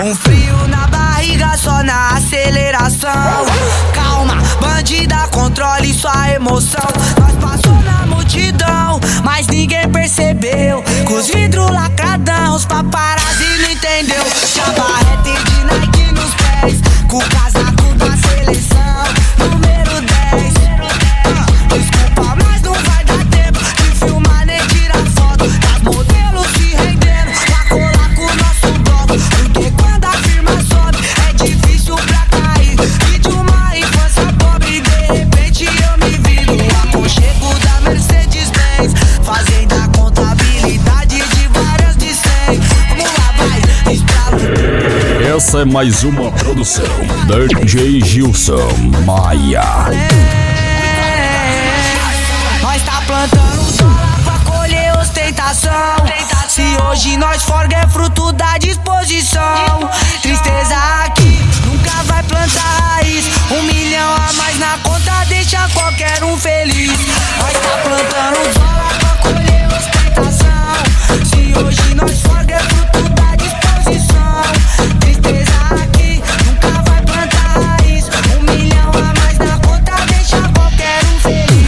Um frio na barriga só na aceleração. Calma, bandida, controle sua emoção. Nós passou na multidão, mas ninguém percebeu. Com os vidros lacradão, os paparazzi não entendeu. Tinha barreta e de Nike nos pés, com o casaco da seleção, número 10. Desculpa, mas não vai dar tempo de filmar nem tirar foto das modelos se rendendo pra colar com o nosso bloco. Porque quando a firma sobe é difícil pra cair. E de uma infância pobre, de repente eu me vi no aconchego da Mercedes-Benz, fazendo a contabilidade de várias de 100. Vamos lá, vai, estralo. Essa é mais uma produção DJ Gilson Maia. Nós tá plantando dólar pra colher ostentação. Se hoje nós forga é fruto da disposição. Tristeza aqui nunca vai plantar raiz. 1 milhão a mais na conta deixa qualquer um feliz. Nós tá plantando dólar pra colher ostentação. Se hoje nós forga é fruto da disposição. Tristeza aqui nunca vai plantar raiz. 1 milhão a mais na conta deixa qualquer um feliz.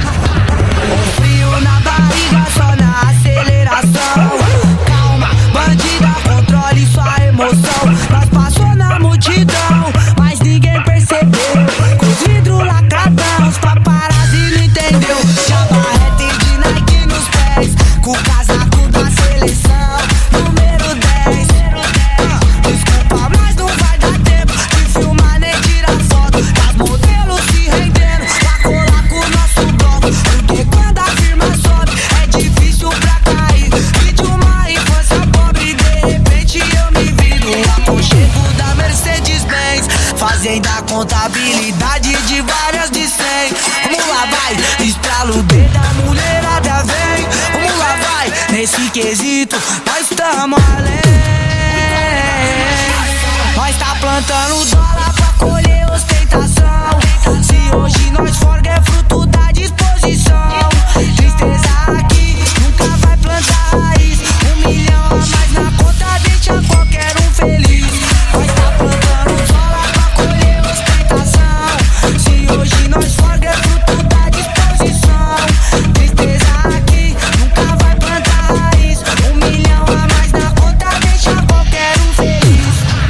Frio na barriga só na aceleração. Calma, bandida, controle sua emoção. Nós passou na multidão, mas ninguém percebeu. Com os vidros lacradão, os paparazzi não entendeu. Tinha barreta e de Nike nos pés, com o casaco da seleção, número 10. Desculpa, mas não vai dar tempo de filmar nem tirar foto das modelos se rendendo pra colar com o nosso bloco. Porque quando a firma sobe é difícil pra cair. E de uma infância pobre, de repente eu me vi no aconchego da Mercedes-Benz, fazendo a contabilidade de várias de 100. Vamos lá, vai, estrala o dedo, a mulherada vem. Vamos lá, vai, nesse quesito nós tamo além. Nós tá plantando dólar pra colher ostentação. Se hoje nós forga é fruto da disposição. Tristeza aqui nunca vai plantar raiz. 1 milhão a mais na conta deixa qualquer um feliz. Nós tá plantando dólar pra colher ostentação. Se hoje nós forga é fruto da disposição. Tristeza aqui nunca vai plantar raiz. 1 milhão a mais na conta deixa qualquer um feliz.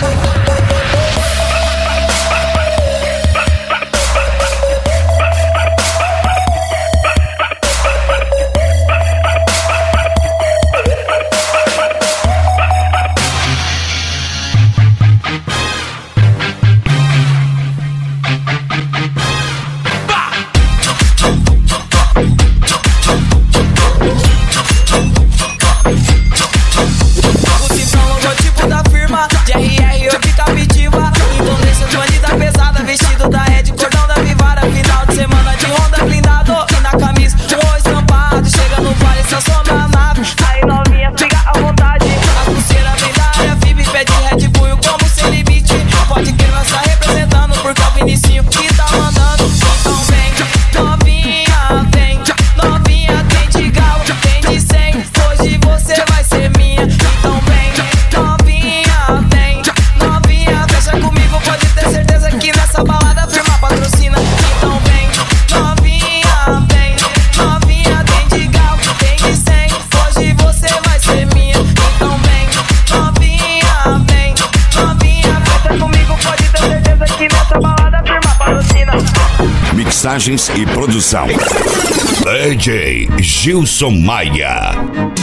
O cifrão logotipo da firma, de RR eu de captiva. Indonésio, bandida pesada, vestido da Red, cordão da Vivara. Final de semana de Honda blindado e na camisa um estampado. Chega no vale, estaciona a nave. Aí novinha, fica à vontade. A pulseira vem da área VIP, pede Red Bull como sem limite. Pode que nós tá representando, porque é o Vinicinho que tá mandando. Então vem, novinha, vem. Novinha, tem de galo, tem de 100. Hoje você vai ser minha. Então vem, novinha, vem. Novinha, fecha comigo, pode ter certeza que nessa balada a firma patrocina. Então vem, novinha, vem. Novinha, tem de galo, tem de 100. Hoje você vai ser minha. Então vem, novinha, vem. Novinha, fecha comigo, pode ter certeza que nessa balada a firma patrocina. Mixagens e produção DJ Gilson Maia.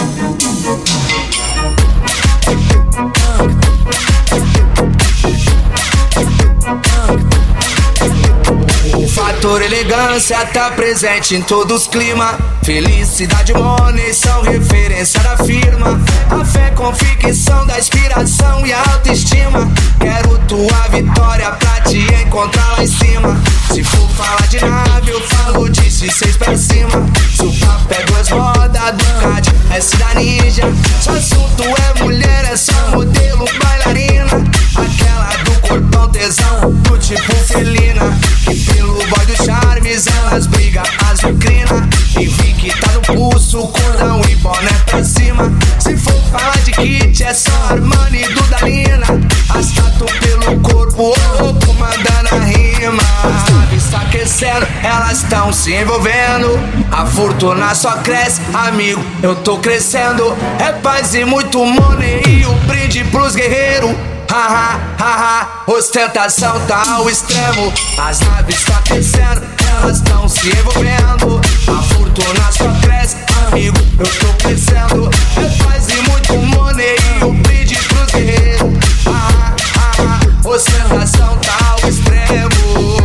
O fator elegância tá presente em todos os climas. Felicidade e money são referência da firma. A fé, convicção da inspiração e a autoestima. Quero tua vitória pra te encontrar lá em cima. Se for falar de nave, eu falo de C6 pra cima. Se o papo é 2 rodas, Ducati, S da Ninja. Se o assunto é mulher, é só modelo, bailarina. Aquela do corpão tesão, do tipo felina. Que pelo boy dos charmes, elas brigam, azucrina. E vi que tá no pulso, cordão e boné pra cima. Se for falar de kit, é só Armani do Dalina. arrasta tu pelo corpo, comandando a rima. As naves tá aquecendo, elas tão se envolvendo. A fortuna só cresce, amigo, eu tô crescendo. É paz e muito money e o brinde pros guerreiros. Haha, haha, ostentação tá ao extremo. As naves tá aquecendo, elas tão se envolvendo. A fortuna só cresce, amigo, eu tô crescendo. É paz e muito money e o brinde pros guerreiros. Haha, haha, ostentação tá ao extremo.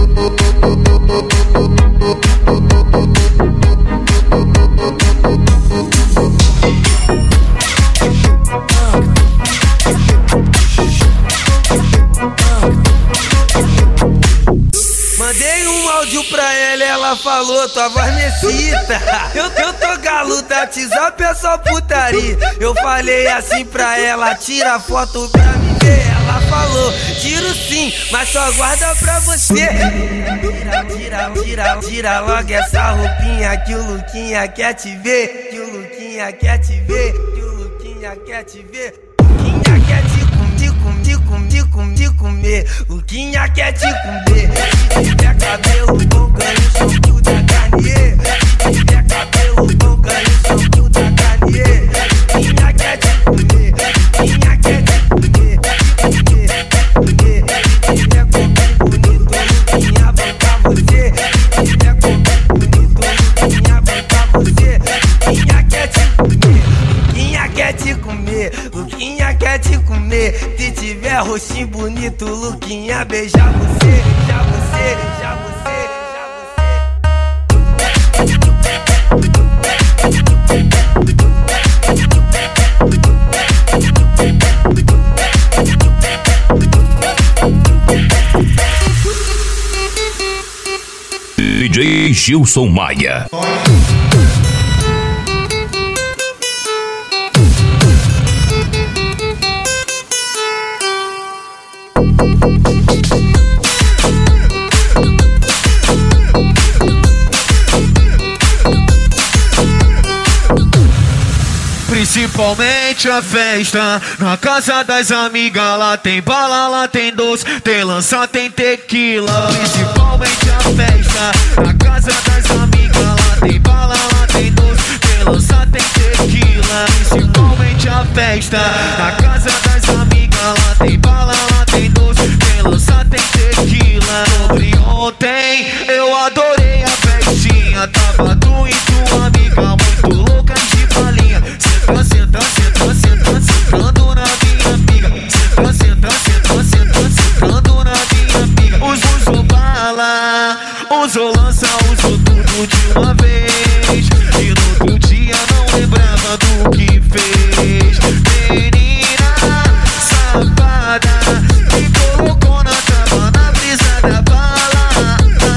Mandei um áudio pra ela falou, tua voz me excita. Eu tô galo, tá WhatsApp é só putaria. Eu falei assim pra ela, tira foto pra me ver. Ela falou, tiro sim, mas só guarda pra você. Tira logo essa roupinha que o Luquinha quer te ver. Que o Luquinha quer te ver. Que o Luquinha quer te ver. Luquinha quer te comer. Luquinha quer te comer. Se tiver cabelo bom, ganha o shampoo da Garnier. Se tiver cabelo bom, ganha o shampoo da Garnier. Luquinha quer te comer. Luquinha quer te comer. Se tiver comer bonito, Luquinha banca você. Se tiver comer bonito, Luquinha banca você. Luquinha quer te comer. Luquinha quer te comer. Luquinha quer te comer. Se tiver roxinho bonito, Luquinha beija você, beija você, beija você, DJ Gilson Maia. Principalmente a festa na casa das amigas. Lá tem bala, lá tem doce, tem lança, tem tequila. Principalmente a festa na casa das amigas. Lá tem bala, lá tem doce, tem lança, tem tequila. Principalmente a festa na casa das amigas. Lá tem bala, lá tem doce, tem lança, tem tequila. Sobre ontem eu adorei a festinha. Tava tu e tua amiga muito louca de balinha. Sentando na minha amiga. Sentando na minha amiga. Usou bala, usou lança, usou tudo de uma vez. E no outro dia não lembrava do que fez. Menina safada, me colocou na cama na brisa da bala.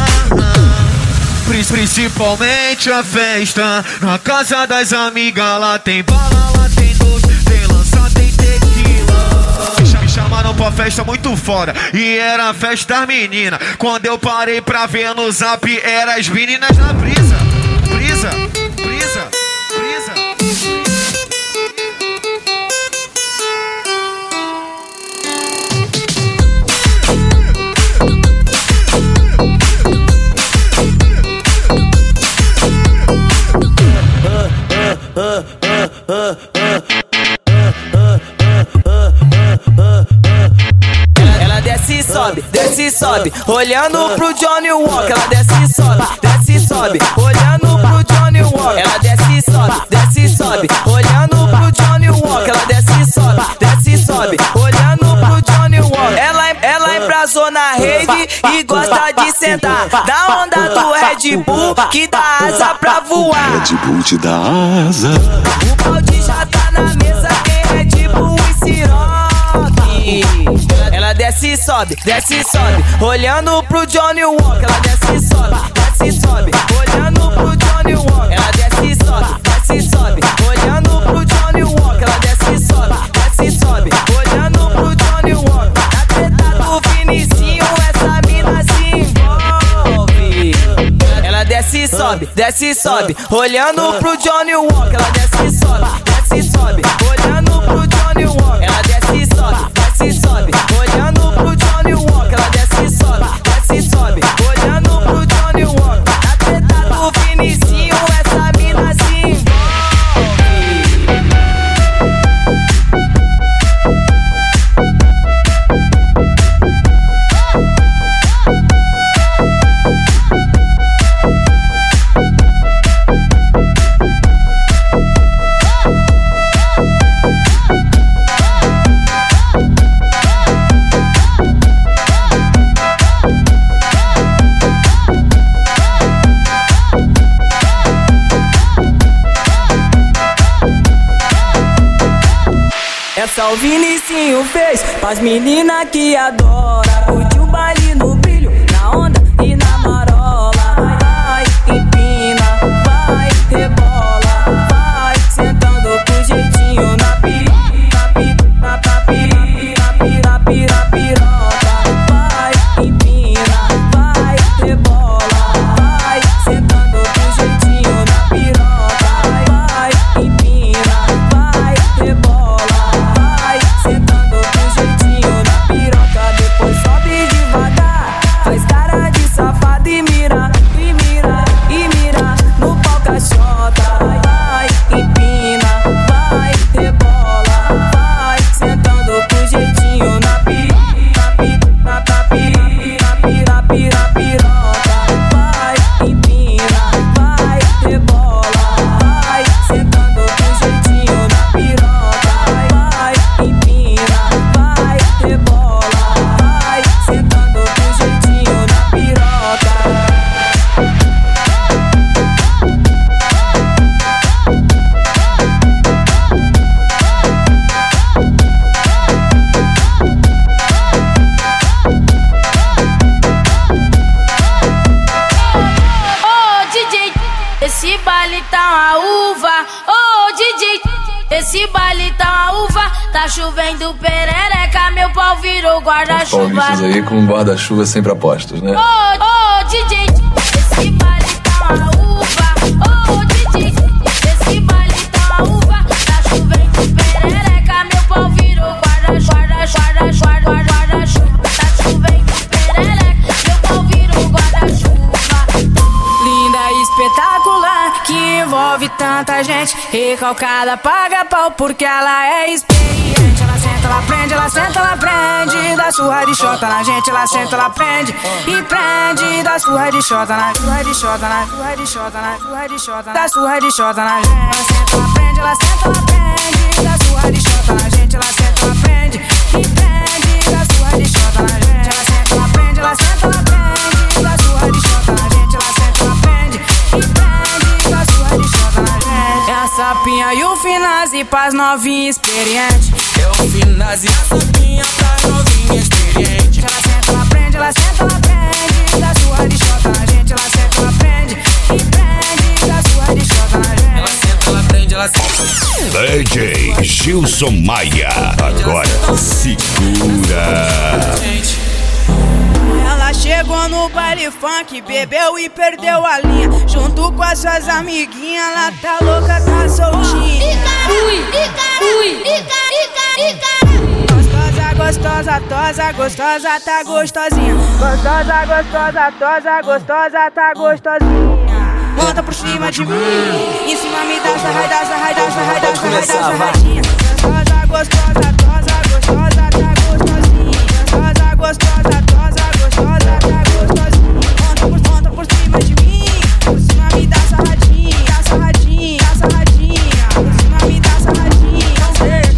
Principalmente a festa na casa das amigas. Lá tem bala, lá tem doce, tem lança, tem tequila. Me chamaram pra festa muito fora e era a festa das meninas. Quando eu parei pra ver no zap, era as meninas na brisa. Brisa, brisa, brisa. Ela desce e sobe, olhando pro Johnny Walker. Ela desce e sobe, olhando pro Johnny Walker. Ela desce e sobe, olhando pro Johnny Walker. Ela desce e sobe, olhando pro Johnny Walker. Ela embrasou na rede e gosta de sentar. Da onda do Red Bull que dá asa pra voar. Red Bull te dá asa. O balde já tá na mesa, tem Red Bull e siroque. Ela desce e sobe, olhando pro Johnny Walker. Ela desce e sobe, olhando pro Johnny Walker. Ela desce e sobe, olhando pro Johnny Walker. Ela desce e sobe, olhando pro Johnny Walker. Na treta do Vinicinho, essa mina se envolve. Ela desce e sobe, olhando pro Johnny Walker. Ela desce e sobe, olhando pro Johnny Walker. Ela desce e sobe, olhando Essa o Vinicinho fez pras meninas que adora. Curte o baile no brilho, na onda e na marola. Vai, empina, vai, rebola. Vai, sentando com jeitinho na piroca. Vai, empina, vai, rebola. Vai, sentando com jeitinho na piroca. Vai, empina, vai, rebola. Vai, sentando com jeitinho na piroca. Depois sobe devagar, faz cara de safado e mira, e mira, e mira no pau caixota. Vai, empina, vai, rebola. Vai, sentando com jeitinho na piroca. Vai, empina, vai, rebola. Vai, sentando com jeitinho na piroca. Vai, empina, vai, rebola. Vai, sentando com jeitinho na piroca. Ô DJ, esse baile tá uma uva. Ô DJ, esse baile tá uma uva. Tá chovendo perereca, meu pau virou guarda-chuva. Paulistas aí com guarda-chuva sempre apostos, né? Ô DJ, esse baile tá uma uva. Ô DJ, esse baile tá uma uva. Tá chovendo perereca, meu pau virou guarda-chuva. Tá chovendo perereca, meu pau virou guarda-chuva. Linda e espetacular, que envolve tanta gente. Recalcada, paga pau porque ela é experiente. Ela senta, ela prende, ela senta, ela prende. Dá surra de chota na gente, ela senta, ela prende. E prende, dá surra de chota na surra de chota na surra de chota na surra de chota. Dá surra de chota na gente. Ela senta, ela prende, ela senta, ela prende. Dá surra de chota na gente, ela senta, ela prende. E prende, dá surra de chota na gente. Ela senta, ela prende, ela senta, ela prende. Dá surra de chota na gente, ela senta, ela prende. E prende, dá surra de chota na gente. É a sapinha e o Finazzi pras novinhas experientes. É o Finazzi e a sapinha pras novinha experiente. Ela senta, ela prende, ela senta, ela prende. Dá surra de chota na gente, ela senta, ela prende. E prende, dá surra de chota na gente. Ela senta, ela prende, ela senta. DJ Gilson Maia, agora segura. Ela chegou no baile funk, bebeu e perdeu a linha. Junto com as suas amiguinhas, ela tá louca, tá soltinha. Gostosa, gostosa, tosa, gostosa, tá gostosinha. Gostosa, gostosa, tosa, gostosa, tá gostosinha. Monta por cima de mim, em cima me dá sarradinha. Gostosa, gostosa, tosa, gostosa, tá gostosinha. Gostosa, gostosa, tosa, gostosa, tá gostosinha. Monta por cima de mim, por cima me dá sarradinha. Por cima me dá sarradinha.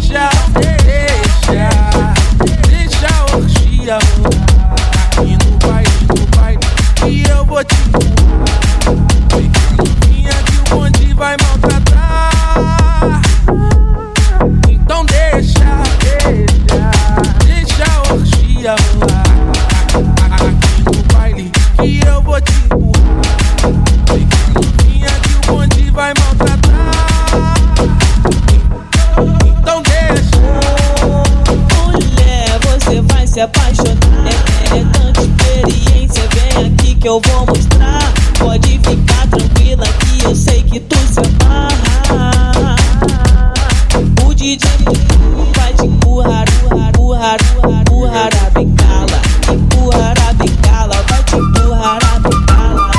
Deixa a orgia rolar. Aqui no baile, e eu vou te empurrar. Fica novinha que o bonde vai maltratar. Então deixa a orgia rolar. Aqui no baile, que eu vou te empurrar. Fica novinha que o bonde vai maltratar. Então deixa. Mulher, você vai se apaixonar. É tanta experiência, vem aqui que eu vou mostrar. Pode ficar tranquila que eu sei que tu se amarra. O DJ vai te empurrar a bengala. Empurrar a bengala, vai te empurrar a bengala.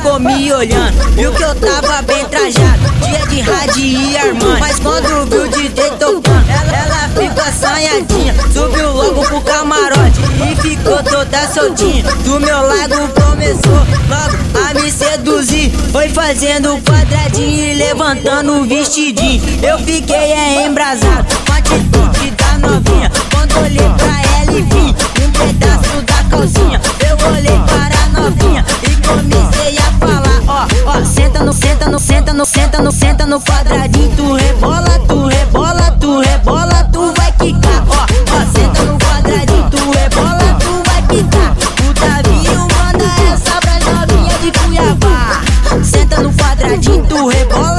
ficou me olhando, viu que eu tava bem trajado, dia de Rad e Armani. Mas quando viu o DJ tocando, ela ficou assanhadinha, subiu logo pro camarote e ficou toda soltinha. Do meu lado começou logo a me seduzir, foi fazendo quadradinho e levantando o vestidinho. Eu fiquei embrasado com a atitude da novinha, quando olhei pra ela e vi um pedaço da calcinha. Eu olhei para a novinha e comecei a falar, ó, senta no, senta no, senta no, senta no, senta no quadradinho. Tu rebola, tu rebola, tu rebola, tu vai quicar. Ó, senta no quadradinho, tu rebola, tu vai quicar. O Davinho manda essa pra novinha de Cuiabá. Senta no quadradinho, tu rebola.